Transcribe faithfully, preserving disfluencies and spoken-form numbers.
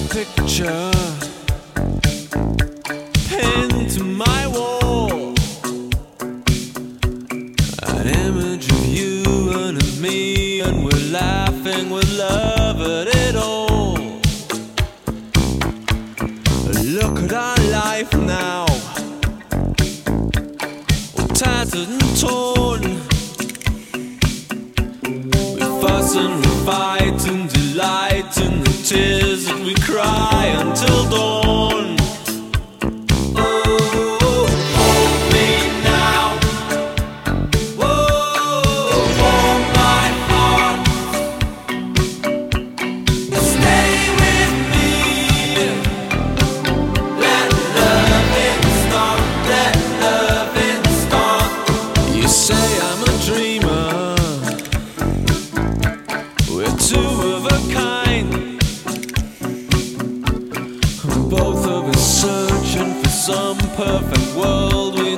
picture pinned to my wall, an image of you and of me, and we're laughing with love at it all. Look at our life now, all tattered and torn. We fuss and we fight and delight in the tears that we cry until dawn. Oh, hold me now. Oh, warm my heart. Stay with me. Let loving start. Let loving start. You say I'm a dreamer. We're two of a kind. Both of us searching for some perfect world we